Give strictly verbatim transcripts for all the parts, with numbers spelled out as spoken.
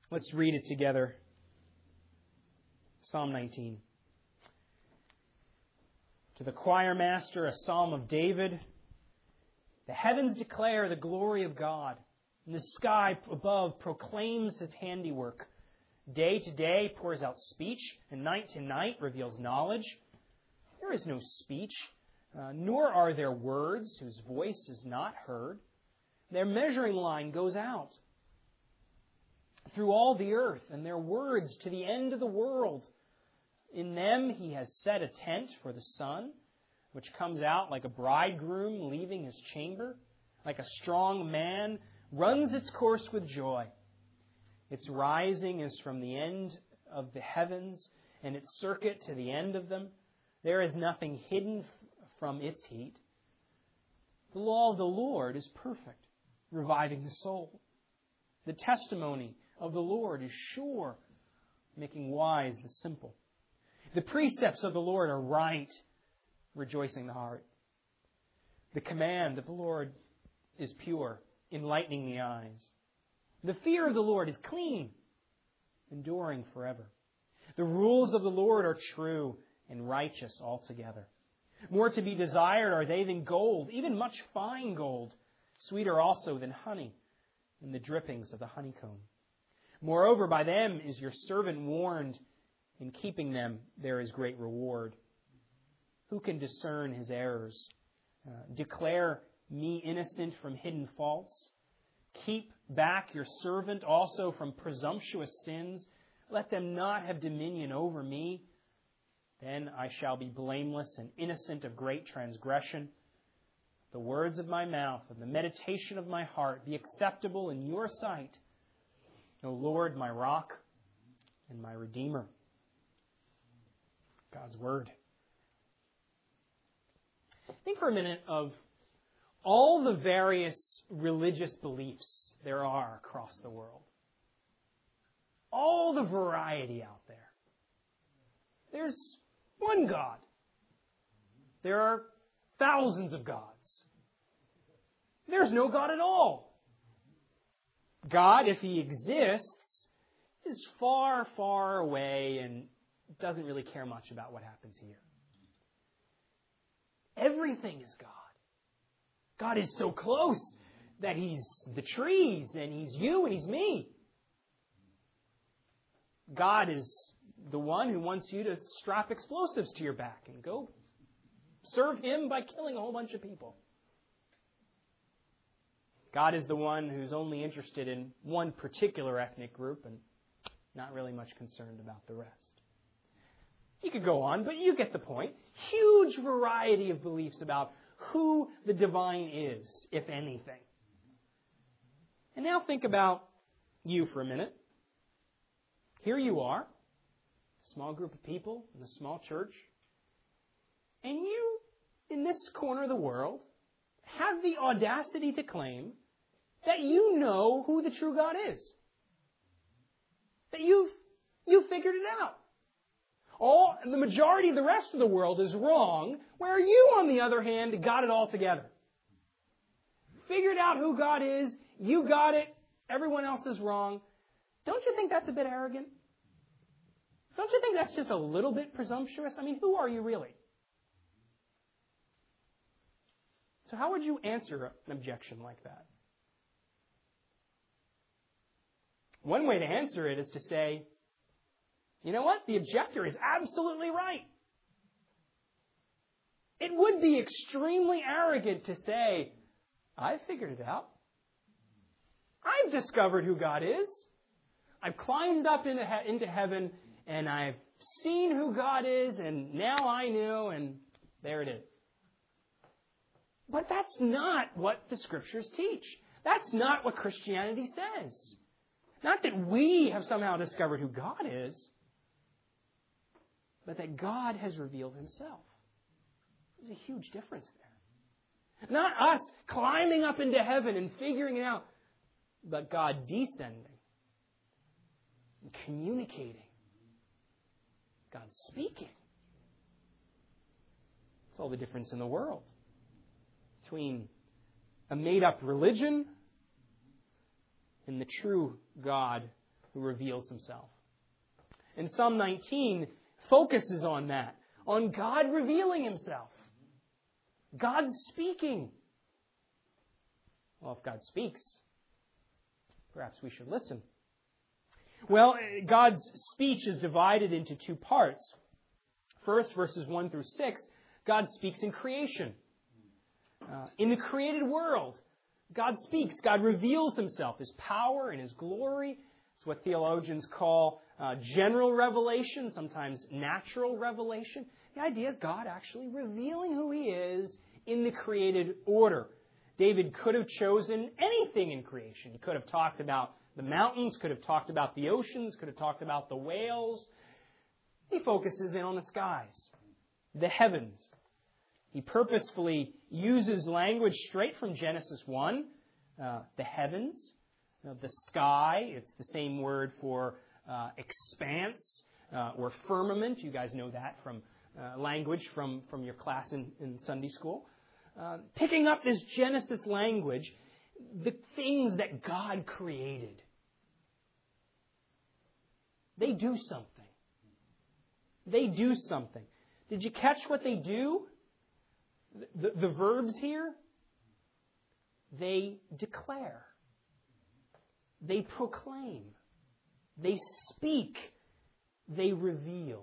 Let's read it together. Psalm nineteen. To the choir master, a psalm of David. The heavens declare the glory of God, and the sky above proclaims His handiwork. Day to day pours out speech, and night to night reveals knowledge. There is no speech, uh, nor are there words whose voice is not heard. Their measuring line goes out through all the earth, and their words to the end of the world. In them He has set a tent for the sun, which comes out like a bridegroom leaving his chamber, like a strong man runs its course with joy. Its rising is from the end of the heavens, and its circuit to the end of them. There is nothing hidden from its heat. The law of the Lord is perfect, reviving the soul. The testimony of the Lord is sure, making wise the simple. The precepts of the Lord are right, rejoicing the heart. The command of the Lord is pure, enlightening the eyes. The fear of the Lord is clean, enduring forever. The rules of the Lord are true and righteous altogether. More to be desired are they than gold, even much fine gold, sweeter also than honey and the drippings of the honeycomb. Moreover, by them is your servant warned. In keeping them, there is great reward. Who can discern his errors? Uh, declare me innocent from hidden faults. Keep back your servant also from presumptuous sins. Let them not have dominion over me. Then I shall be blameless and innocent of great transgression. The words of my mouth and the meditation of my heart be acceptable in your sight, O Lord, my rock and my redeemer. God's Word. Think for a minute of all the various religious beliefs there are across the world. All the variety out there. There's one God. There are thousands of gods. There's no God at all. God, if He exists, is far, far away and doesn't really care much about what happens here. Everything is God. God is so close that He's the trees and He's you and He's me. God is the one who wants you to strap explosives to your back and go serve Him by killing a whole bunch of people. God is the one who's only interested in one particular ethnic group and not really much concerned about the rest. You could go on, but you get the point. Huge variety of beliefs about who the divine is, if anything. And now think about you for a minute. Here you are, a small group of people in a small church, and you, in this corner of the world, have the audacity to claim that you know who the true God is. That you've, you've figured it out. All, the majority of the rest of the world is wrong, where you, on the other hand, got it all together. Figured out who God is, you got it, everyone else is wrong. Don't you think that's a bit arrogant? Don't you think that's just a little bit presumptuous? I mean, who are you really? So how would you answer an objection like that? One way to answer it is to say, you know what? The objector is absolutely right. It would be extremely arrogant to say, I've figured it out. I've discovered who God is. I've climbed up into, he- into heaven and I've seen who God is and now I know and there it is. But that's not what the Scriptures teach. That's not what Christianity says. Not that we have somehow discovered who God is, but that God has revealed Himself. There's a huge difference there. Not us climbing up into heaven and figuring it out, but God descending and communicating. God speaking. That's all the difference in the world between a made-up religion and the true God who reveals himself. And Psalm nineteen focuses on that, on God revealing himself. God speaking. Well, if God speaks, perhaps we should listen. Well, God's speech is divided into two parts. First, verses one through six, God speaks in creation. Uh, in the created world, God speaks. God reveals himself, his power and his glory. It's what theologians call uh, general revelation, sometimes natural revelation. The idea of God actually revealing who he is in the created order. David could have chosen anything in creation. He could have talked about the mountains, could have talked about the oceans, could have talked about the whales. He focuses in on the skies, the heavens. He purposefully uses language straight from Genesis one, uh, the heavens, you know, the sky. It's the same word for uh, expanse uh, or firmament. You guys know that from uh, language from, from your class in, in Sunday school. Uh, picking up this Genesis language, the things that God created, they do something. They do something. Did you catch what they do? The, the, the verbs here? They declare. They proclaim. They speak. They reveal.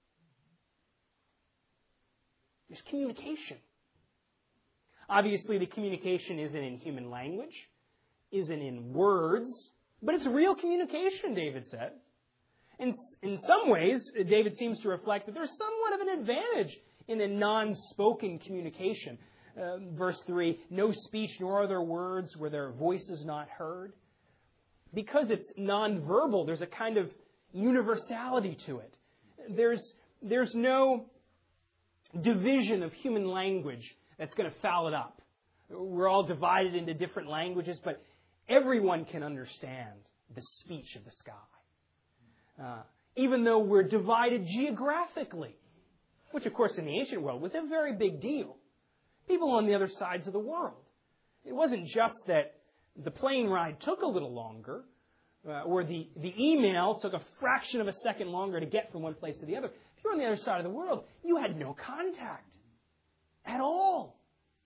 There's communication. Obviously, the communication isn't in human language, isn't in words, but it's real communication, David says. In, in some ways, David seems to reflect that there's somewhat of an advantage in a non-spoken communication. Uh, verse three, no speech nor other words where their voice is not heard. Because it's non-verbal, there's a kind of universality to it. There's, there's no division of human language that's going to foul it up. We're all divided into different languages, but everyone can understand the speech of the sky. Uh, even though we're divided geographically, which of course in the ancient world was a very big deal. People on the other sides of the world. It wasn't just that the plane ride took a little longer, uh, or the, the email took a fraction of a second longer to get from one place to the other. If you're on the other side of the world, you had no contact at all.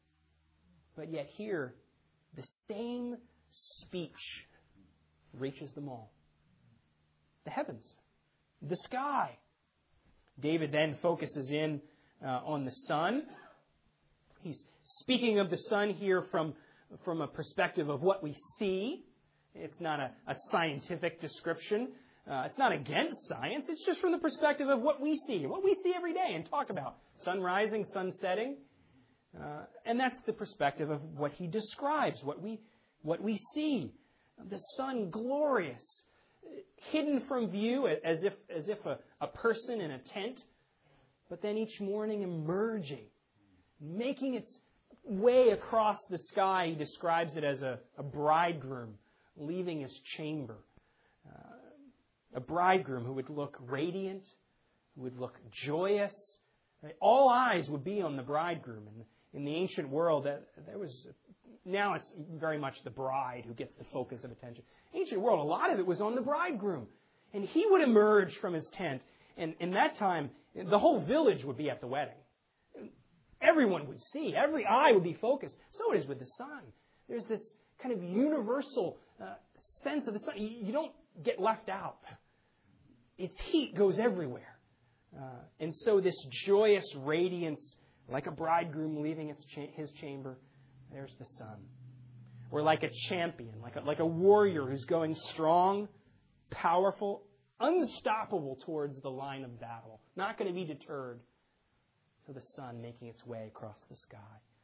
But yet here, the same speech reaches them all. The heavens, the sky. David then focuses in uh, on the sun. He's speaking of the sun here from, from a perspective of what we see. It's not a, a scientific description. Uh, it's not against science. It's just from the perspective of what we see, what we see every day and talk about. Sun rising, sun setting. Uh, and that's the perspective of what he describes, what we, what we see. The sun glorious, hidden from view as if, as if a, a person in a tent, but then each morning emerging, making its way across the sky. He describes it as a, a bridegroom leaving his chamber. Uh, a bridegroom who would look radiant, who would look joyous. All eyes would be on the bridegroom. And in the ancient world, that there was now it's very much the bride who gets the focus of attention. Ancient world, a lot of it was on the bridegroom. And he would emerge from his tent. And in that time, the whole village would be at the wedding. Everyone would see. Every eye would be focused. So it is with the sun. There's this kind of universal uh, sense of the sun. You don't get left out. Its heat goes everywhere. Uh, and so this joyous radiance, like a bridegroom leaving its cha- his chamber, there's the sun. Or like a champion, like a, like a warrior who's going strong, powerful, unstoppable towards the line of battle. Not going to be deterred. So the sun making its way across the sky.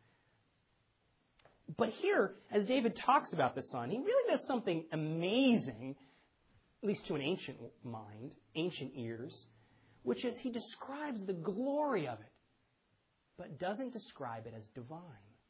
But here, as David talks about the sun, he really does something amazing, at least to an ancient mind, ancient ears, which is he describes the glory of it, but doesn't describe it as divine.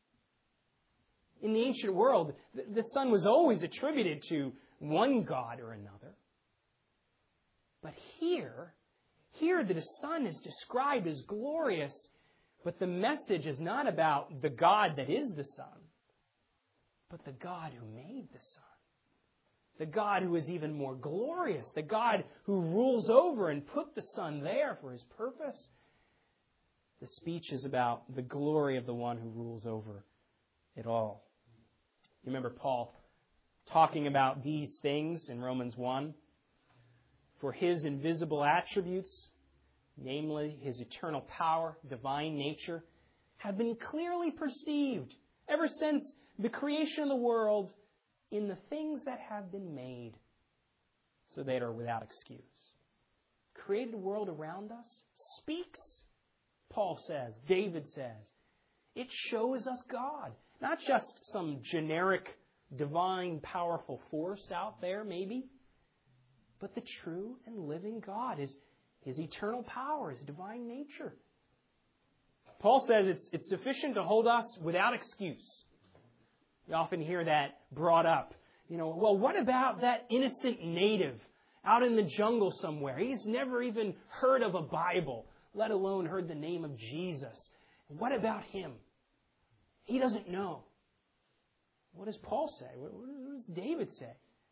In the ancient world, the sun was always attributed to one god or another. But here, here the sun is described as glorious, but the message is not about the God that is the sun, but the God who made the sun. the God who is even more glorious, the God who rules over and put the sun there for His purpose. The speech is about the glory of the one who rules over it all. You remember Paul talking about these things in Romans one? For His invisible attributes, namely His eternal power, divine nature, have been clearly perceived ever since the creation of the world in the things that have been made, so they are without excuse. Created world around us speaks, Paul says, David says. It shows us God. Not just some generic, divine, powerful force out there, maybe, but the true and living God, His, His eternal power, His divine nature. Paul says it's, it's sufficient to hold us without excuse. You often hear that brought up. You know, well, what about that innocent native out in the jungle somewhere? He's never even heard of a Bible, let alone heard the name of Jesus. What about him? He doesn't know. What does Paul say? What does David say?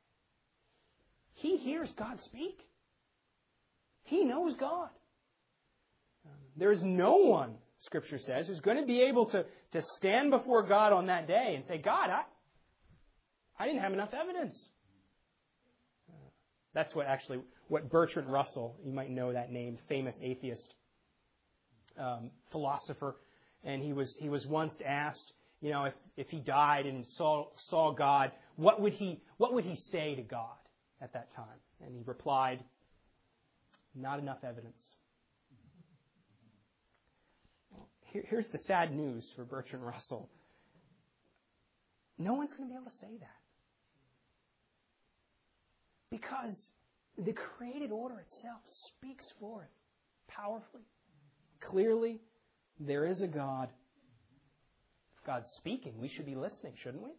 He hears God speak. He knows God. There is no one, Scripture says, who's going to be able to, to stand before God on that day and say, God, I, I didn't have enough evidence. That's what actually, what Bertrand Russell, you might know that name, famous atheist um, philosopher, and he was he was once asked, you know, if, if he died and saw saw God, what would he what would he say to God at that time? And he replied, not enough evidence. Here's the sad news for Bertrand Russell. No one's going to be able to say that. Because the created order itself speaks for it powerfully, clearly. There is a God. If God's speaking, we should be listening, shouldn't we?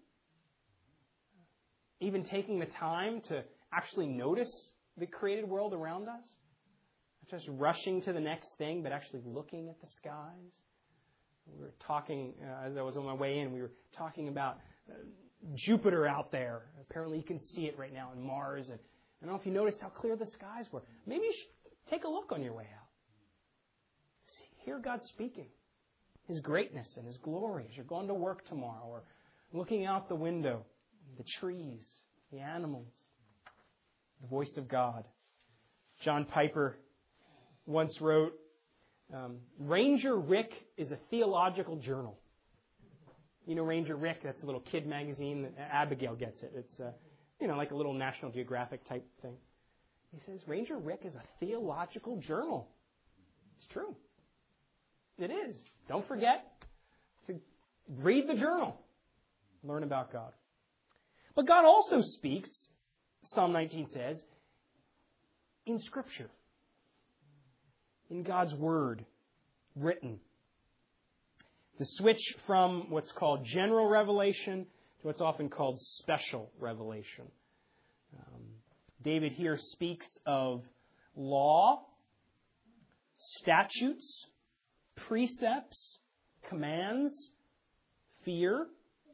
Even taking the time to actually notice the created world around us. Not just rushing to the next thing, but actually looking at the skies. We were talking, uh, as I was on my way in, we were talking about uh, Jupiter out there. Apparently you can see it right now in Mars. And I don't know if you noticed how clear the skies were. Maybe you should take a look on your way out. Hear God speaking. His greatness and His glory as you're going to work tomorrow or looking out the window, the trees, the animals, the voice of God. John Piper once wrote, Um, Ranger Rick is a theological journal. You know Ranger Rick? That's a little kid magazine. Abigail gets it. It's uh, you know like a little National Geographic type thing. He says Ranger Rick is a theological journal. It's true. It is. Don't forget to read the journal. Learn about God. But God also speaks, Psalm nineteen says, in Scripture. In God's Word, written. The switch from what's called general revelation to what's often called special revelation. Um, David here speaks of law, statutes, precepts, commands, fear,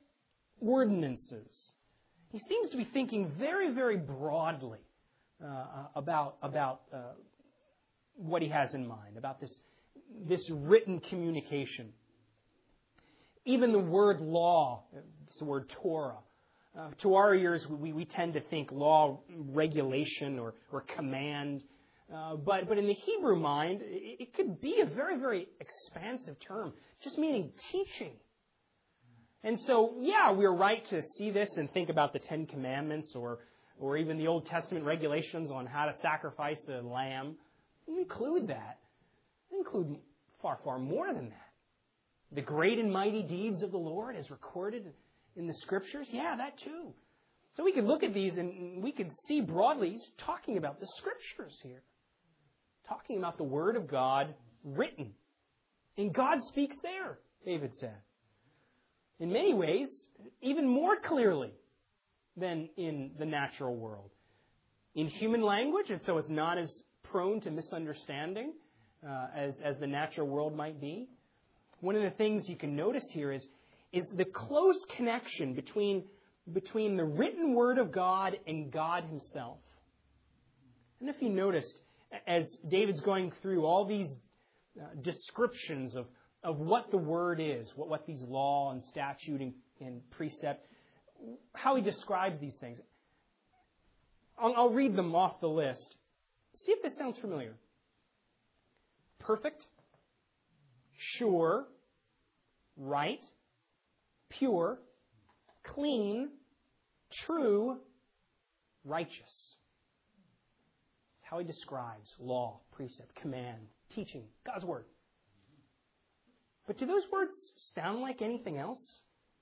ordinances. He seems to be thinking very, very broadly uh, about about. Uh, what he has in mind, about this, this written communication. Even the word law, it's the word Torah. Uh, to our ears, we, we tend to think law, regulation, or, or command. Uh, but, but in the Hebrew mind, it, it could be a very, very expansive term, just meaning teaching. And so, yeah, we're right to see this and think about the Ten Commandments or, or even the Old Testament regulations on how to sacrifice a lamb. Include that. Include far, far more than that. The great and mighty deeds of the Lord as recorded in the Scriptures. Yeah, that too. So we could look at these and we could see broadly, he's talking about the Scriptures here. Talking about the Word of God written. And God speaks there, David said. In many ways, even more clearly than in the natural world. In human language, and so it's not as prone to misunderstanding uh, as, as the natural world might be. One of the things you can notice here is, is the close connection between between the written Word of God and God Himself. And if you noticed, as David's going through all these uh, descriptions of, of what the Word is, what, what these law and statute and, and precept, how he describes these things. I'll, I'll read them off the list. See if this sounds familiar. Perfect, sure, right, pure, clean, true, righteous. How he describes law, precept, command, teaching, God's Word. But do those words sound like anything else?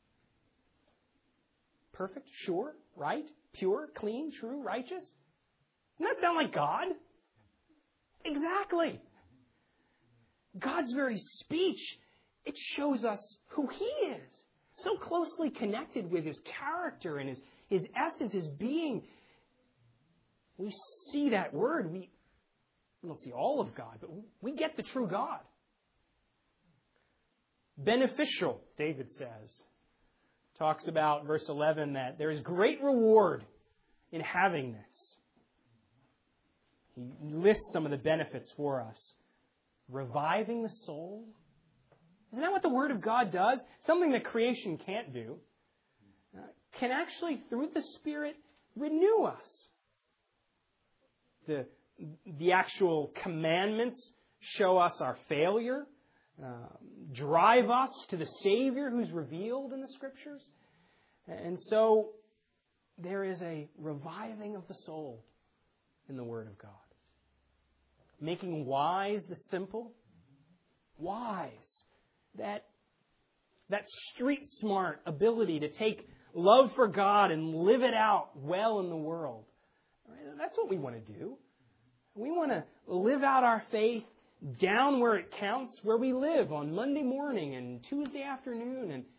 Perfect, sure, right, pure, clean, true, righteous? Doesn't that sound like God? Exactly. God's very speech, it shows us who He is. So closely connected with His character and His, His essence, His being. We see that Word. We, we don't see all of God, but we get the true God. Beneficial, David says. Talks about, verse eleven, that there is great reward in having this. He lists some of the benefits for us. Reviving the soul. Isn't that what the Word of God does? Something that creation can't do. Uh, can actually, through the Spirit, renew us. The, the actual commandments show us our failure, uh, drive us to the Savior who's revealed in the Scriptures. And so there is a reviving of the soul in the Word of God. Making wise the simple. Wise. That, that street smart ability to take love for God and live it out well in the world. That's what we want to do. We want to live out our faith down where it counts, where we live on Monday morning and Tuesday afternoon. And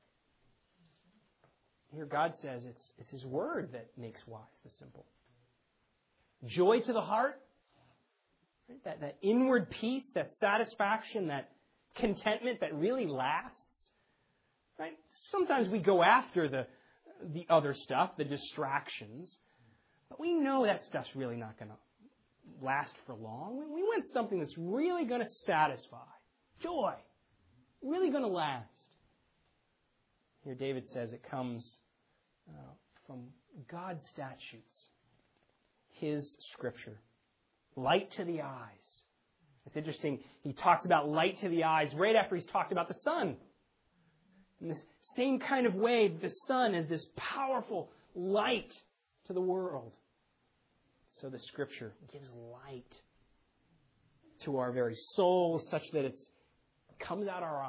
here God says it's, it's His Word that makes wise the simple. Joy to the heart. Right? That, that inward peace, that satisfaction, that contentment that really lasts. Right? Sometimes we go after the, the other stuff, the distractions. But we know that stuff's really not going to last for long. We want something that's really going to satisfy. Joy. Really going to last. Here David says it comes uh, from God's statutes. His Scripture. Light to the eyes. It's interesting. He talks about light to the eyes right after he's talked about the sun. In this same kind of way, the sun is this powerful light to the world. So the Scripture gives light to our very soul such that it comes out our eyes.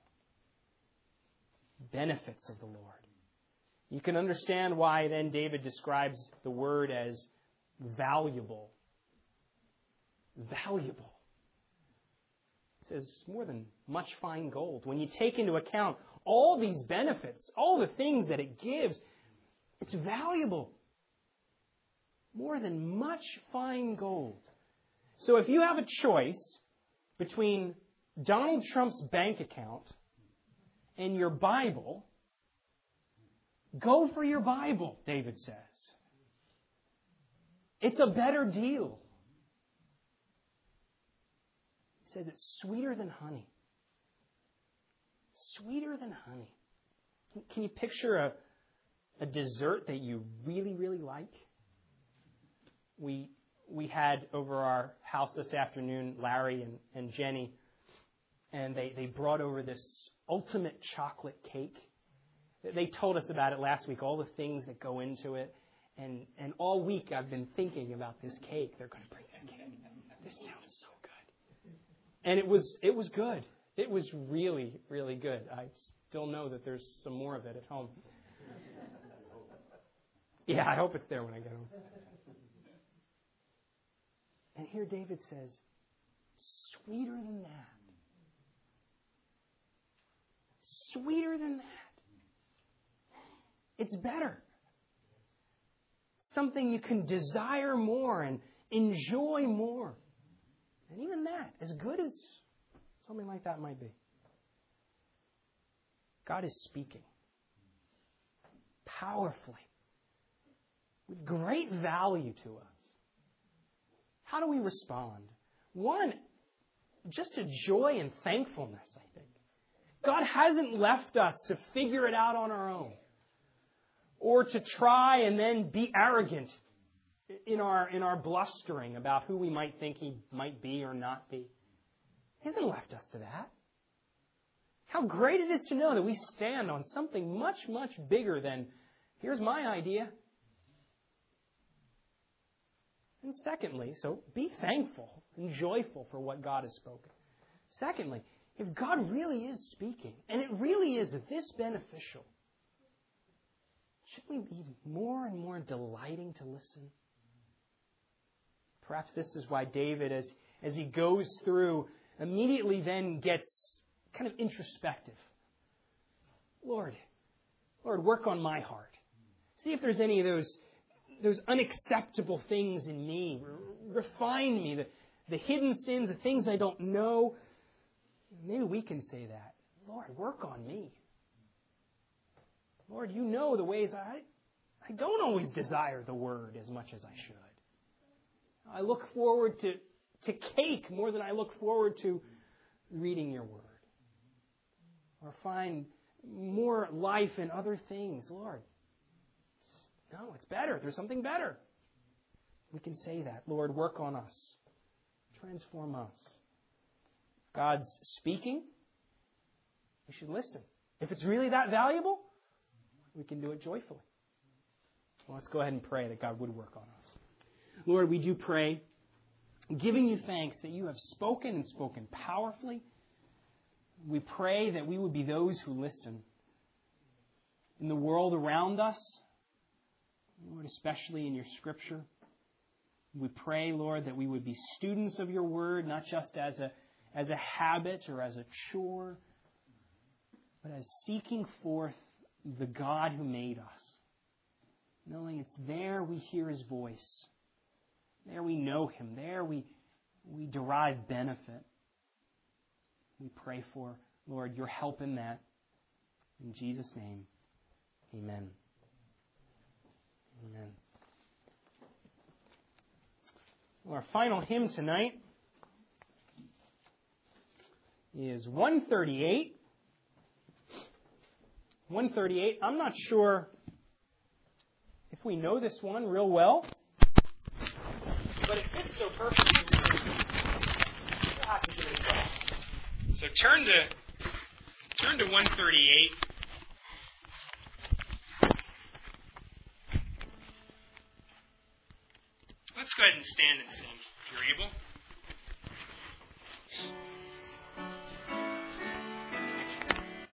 Benefits of the Lord. You can understand why then David describes the Word as valuable. Valuable. It says more than much fine gold. When you take into account all these benefits, all the things that it gives, it's valuable. More than much fine gold. So if you have a choice between Donald Trump's bank account and your Bible, go for your Bible, David says. It's a better deal. He says it's sweeter than honey. Sweeter than honey. Can you picture a, a dessert that you really, really like? We we had over our house this afternoon, Larry and, and Jenny, and they, they brought over this ultimate chocolate cake. They told us about it last week, all the things that go into it. And, and all week I've been thinking about this cake. They're going to bring this cake. This sounds so good. And it was it was good. It was really, really good. I still know that there's some more of it at home. Yeah, I hope it's there when I get home. And here David says, sweeter than that. Sweeter than that. It's better. Something you can desire more and enjoy more. And even that, as good as something like that might be, God is speaking. powerfully, with great value to us. How do we respond? One, just a joy and thankfulness, I think. God hasn't left us to figure it out on our own, or to try and then be arrogant in our in our blustering about who we might think He might be or not be. He hasn't left us to that. How great it is to know that we stand on something much, much bigger than, here's my idea. And secondly, so be thankful and joyful for what God has spoken. Secondly, if God really is speaking, and it really is this beneficial, shouldn't we be more and more delighting to listen? Perhaps this is why David, as, as he goes through, immediately then gets kind of introspective. Lord, Lord, work on my heart. See if there's any of those, those unacceptable things in me. Refine me, the, the hidden sins, the things I don't know. Maybe we can say that. Lord, work on me. Lord, you know the ways I, I don't always desire the Word as much as I should. I look forward to, to cake more than I look forward to reading your Word. Or find more life in other things. Lord, no, it's better. There's something better. We can say that. Lord, work on us. Transform us. If God's speaking, we should listen. If it's really that valuable, we can do it joyfully. Well, let's go ahead and pray that God would work on us. Lord, we do pray, giving you thanks that you have spoken and spoken powerfully. We pray that we would be those who listen. In the world around us, Lord, especially in your Scripture, we pray, Lord, that we would be students of your Word, not just as a, as a habit or as a chore, but as seeking forth the God who made us. Knowing it's there we hear His voice. There we know Him. There we, we derive benefit. We pray for, Lord, your help in that. In Jesus' name, amen. Amen. Well, our final hymn tonight is one thirty-eight. one thirty-eight. I'm not sure if we know this one real well, but it fits so perfectly. We'll have to give it a go. So turn to turn to one thirty-eight. Let's go ahead and stand and sing, if you're able.